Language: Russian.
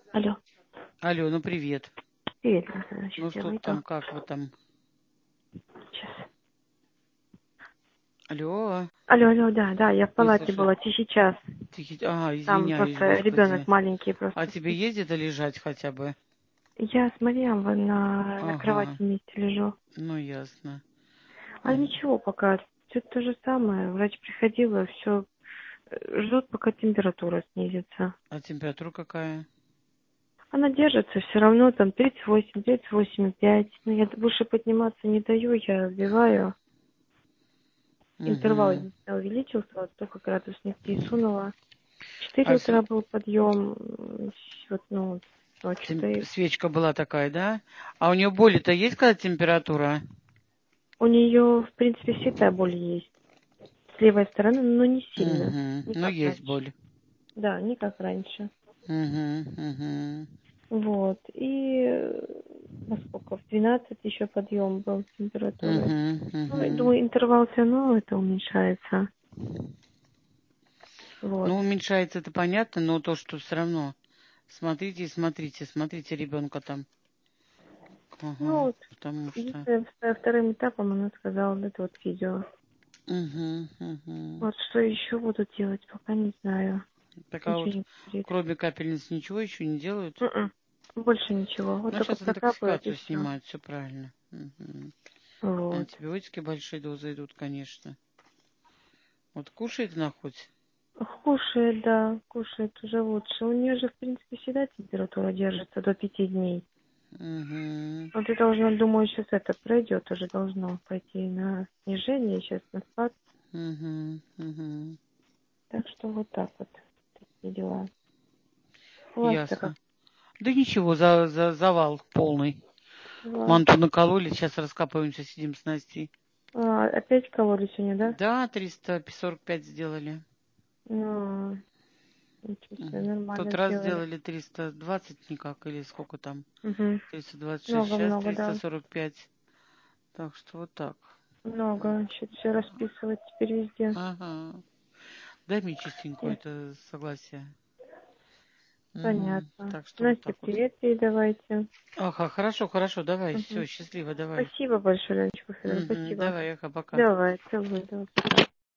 Алло. Алло, ну привет. Привет, значит, Ну я что выйду. там, как вы там? Сейчас. Алло, Алло, да, я в не палате слышу. была тихий час. Ага, Там извиняюсь, просто ребенок господи. маленький А просто тебе спит. есть где-то лежать хотя бы? Я с Мариам на кровати Ага, вместе лежу. ну ясно. А ничего пока. Все то же самое. Врач приходила, все ждут, пока температура снизится. А температура какая? Она держится все равно, там 38, 38,5. Но я больше подниматься не даю, я вбиваю. Интервал Угу. увеличился, вот только градусник сунула. 4 А утра был подъем, вот, ну, ночью-то и свечка была такая, да? А у нее боли-то есть, когда температура? у нее, в принципе, всегда боль есть. С левой стороны, но не сильно. Угу. Не Ну как есть раньше. боль. Да, не как раньше. Угу, угу. Вот. И во сколько? В 12 еще подъем был температуры. Угу, Ну, я угу. думаю, интервал все равно это уменьшается. Вот. Ну, уменьшается это понятно, но то, что все равно. Смотрите, смотрите ребенка там. Ну, Ага, вот, потому что... единственное, вторым этапом она сказала, вот это вот видео. Угу, угу. Вот что еще буду делать, пока не знаю. Так а Ничего вот не говорит. кроме капельниц ничего еще не делают? М-м. Больше ничего. Вот Ну, только сейчас прокапывают и интоксикацию все. снимают, все правильно. Мгм. Вот. Антибиотики большие дозы идут, конечно. Вот кушает она хоть? Кушает, да, кушает уже лучше. У нее же, в принципе, всегда температура держится до 5 дней. Угу. Вот и должно, думаю, сейчас это пройдет, уже должно пойти на снижение, сейчас на спад. Угу. Угу. Так что вот так вот такие дела. У вас-то как Ясно. Да ничего, завал полный. дела? Манту накололи, сейчас раскапываемся, сидим с Настей. Опять кололи сегодня, да? Да, 345 сделали. Ну, ничего себе, Мгм. В тот нормально раз сделали. сделали 320 никак, или сколько там? Угу. 326, сейчас Много-много, да. 345. Так что вот так. Много. Сейчас все расписывать теперь везде. Ага. Дай мне частенькую это согласие. Угу. Понятно. Так что вот Насте, так вот. привет передавайте. Ага, хорошо, хорошо, давай. Все, Мгм. счастливо, давай. Спасибо большое, Леночка Федоровна, Угу. спасибо. Давай, Эха, пока. Давай, целую, давай.